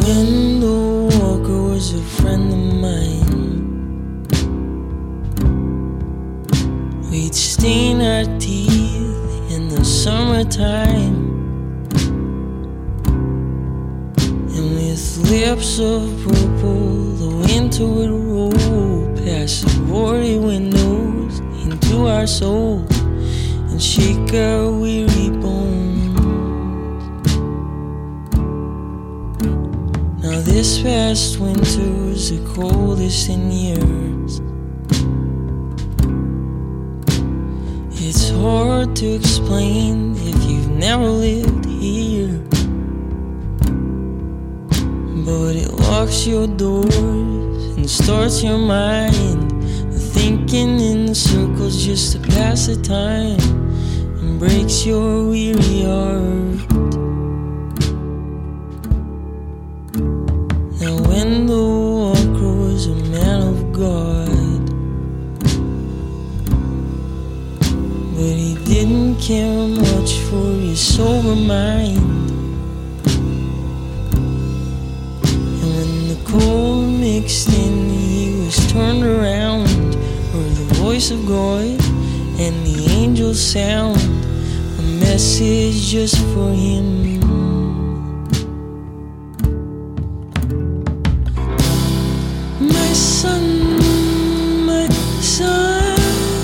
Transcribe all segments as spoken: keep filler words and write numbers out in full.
Window Walker was a friend of mine. We'd stain our teeth in the summertime, and with lips of purple the winter would roll past the roaring windows into our souls and shake our weary bones. Now this past winter was the coldest in years. It's hard to explain if you've never lived here, but it locks your doors and starts your mind thinking in circles just to pass the time, and breaks your weary heart. Now Wendell Walker was a man of God, but he didn't care much for his sober mind. And when the cold mixed in, he was turned around, heard the voice of God and the angels sound, a message just for him. My son, my son,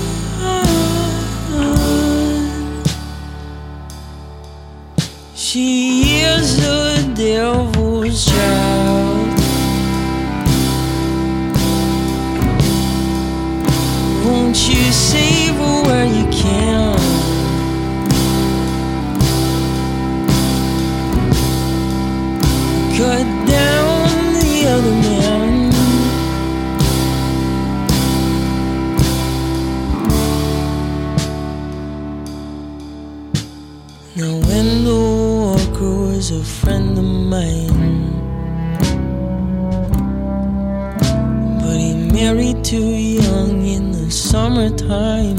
she is the devil's child. Won't you save her where you can? Cut down the other man. Now Wendell Walker was a friend of mine, but he married too young in the summertime.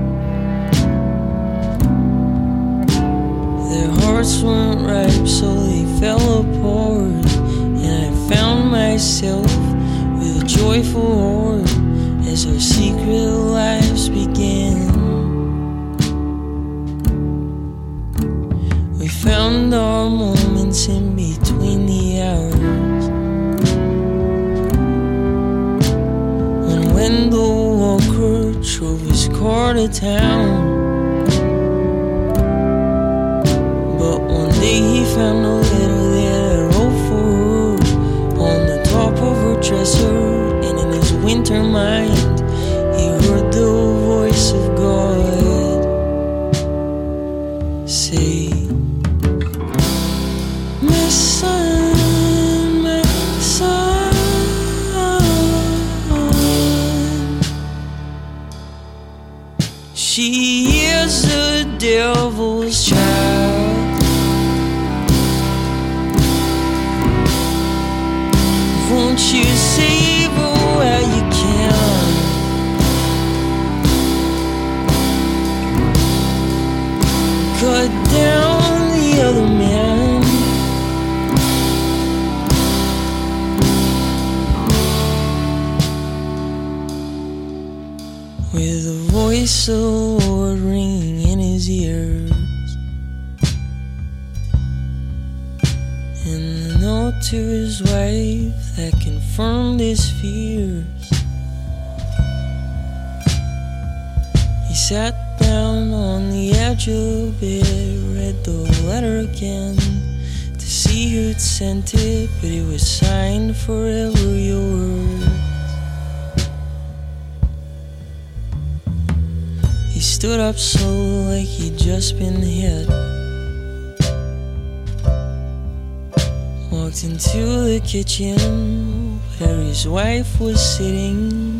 Their hearts weren't ripe, so they fell apart, and I found myself with a joyful heart as our secret lives began. We found our moments in between the hours, when Wendell Walker drove his car to town. But one day he found a letter that I wrote for her on the top of her dresser, and in his winter mind he heard the voice of God say, my son, my son, she is the devil's child. Won't you save her where you can? Cut down the other man. With the voice of the Lord ringing in his ears, and the note to his wife that confirmed his fears. He sat down on the edge of the bed, read the letter again to see who'd sent it, but it was signed forever yours. He stood up slow like he'd just been hit, walked into the kitchen where his wife was sitting.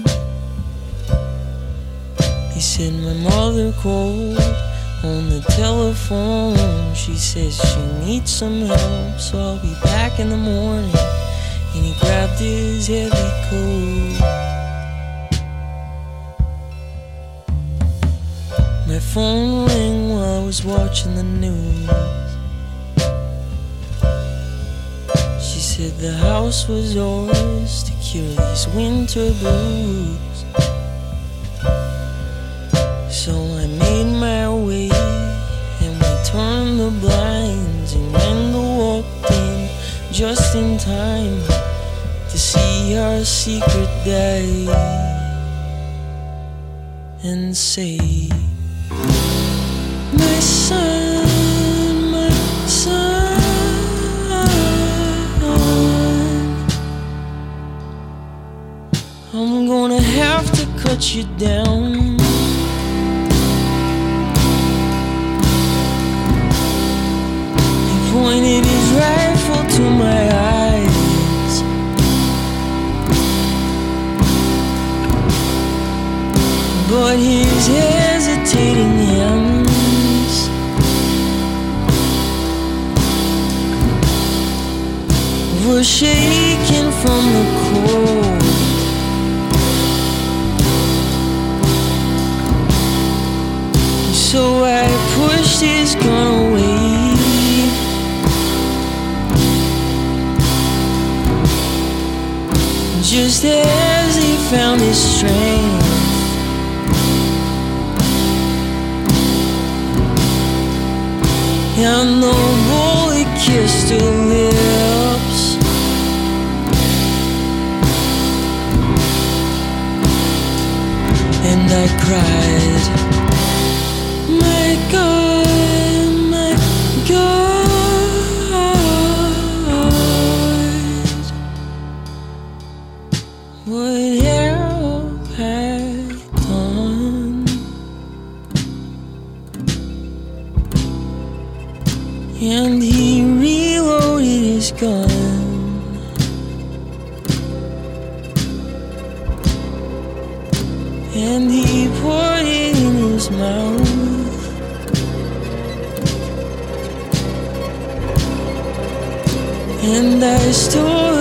He said, my mother called on the telephone. She says she needs some help, so I'll be back in the morning. And he grabbed his heavy coat. My phone rang while I was watching the news. She said the house was yours to cure these winter blues. So I made my way and we turned the blinds, and Randall walked in just in time to see our secret die and say, my son, my son, I'm gonna have to cut you down. He pointed his rifle to my eyes, but his hesitating hands were shaking from the cold. So I pushed his gun away, just as he found his strength. And the bullet kissed her lips, and I cried, my God, my God, what have I done? And he reloaded his gun, and he poured it in his mouth. And I stood